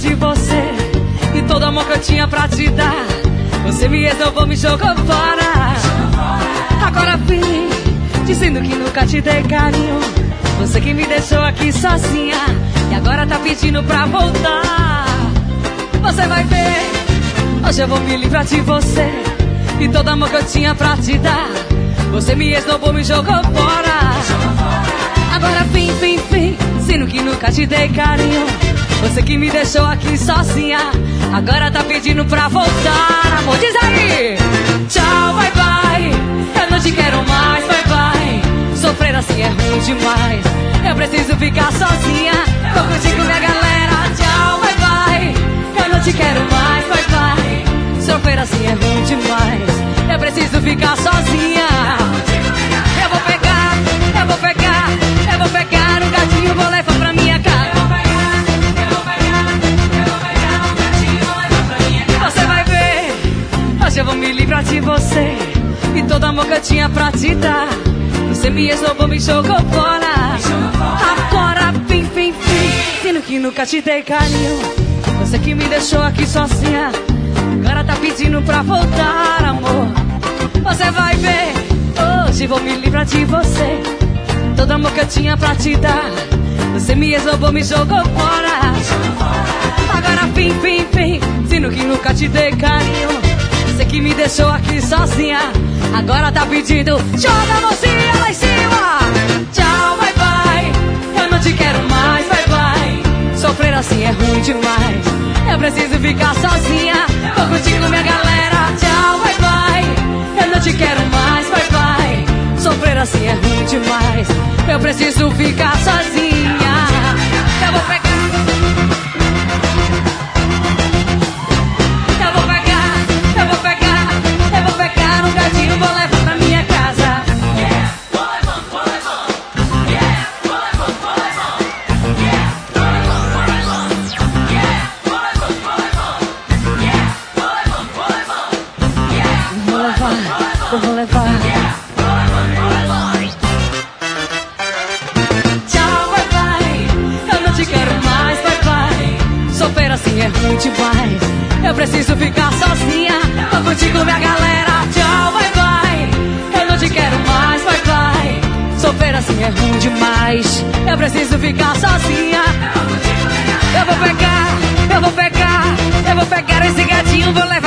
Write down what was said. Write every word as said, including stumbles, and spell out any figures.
de você e todo amor que eu tinha pra te dar. Você me resolveu, me jogou fora. Agora vim dizendo que nunca te dei carinho. Você que me deixou aqui sozinha e agora tá pedindo pra voltar. Você vai ver, hoje eu vou me livrar de você e todo amor que eu tinha pra te dar. Você me esnobou, me jogou fora. Agora vim, vim, vim, sendo que nunca te dei carinho. Você que me deixou aqui sozinha agora tá pedindo pra voltar. Amor, diz aí. Tchau, bye, bye, eu não te quero mais, bye, bye. Sofrer assim é ruim demais. Eu preciso ficar sozinha. Tô contigo, minha galera. Tchau, bye, bye, eu não te quero mais, bye, bye. Sofrer assim é ruim demais. Eu preciso ficar sozinha. Eu vou pegar, eu vou pegar, eu vou pegar um gatinho, vou levar pra minha casa. Eu vou pegar, eu vou pegar, eu vou pegar um gatinho, vou levar pra minha casa. Você vai ver, hoje eu vou me livrar de você e todo amor que eu tinha pra te dar. Você me resolveu, me jogou fora. Agora vem, vem, vem, sendo que nunca te dei carinho. Você que me deixou aqui sozinha agora tá pedindo pra voltar, amor. Você vai ver, hoje vou me livrar de você. Todo amor que eu tinha pra te dar. Você me resolveu, me jogou fora. Agora vem, vem, vem, sendo que nunca te dei carinho. Você que me deixou aqui sozinha agora tá pedindo. Joga a mãozinha lá em cima. Tchau, bye, bye, eu não te quero mais, bye, bye. Sofrer assim é ruim demais. Eu preciso ficar sozinha. Tô contigo, minha galera. Tchau, bye, bye, eu não te quero mais, bye, bye. Sofrer assim é ruim demais. Eu preciso ficar sozinha. Eu vou pegar, eu vou pegar, eu vou pegar, eu vou pegar um gatinho, vou levar pra minha casa. Yeah, vou levando, vou levando. Yeah, vou levando, vou levando. Yeah, vou levando, vou levando. Yeah, vou levando, vou levando. Yeah, vou levando, vou levando. Yeah, vou levar, eu vou levar. Tchau, bye, bye, eu não te quero mais, bye, bye. Sofrer assim é ruim demais. Eu preciso ficar sozinha. Tô contigo, minha galera. Tchau, bye, bye, eu não te quero mais, bye, bye. Sofrer assim é ruim demais. Eu preciso ficar sozinha. Eu vou pegar, eu vou pegar, eu vou pegar esse gatinho, vou levar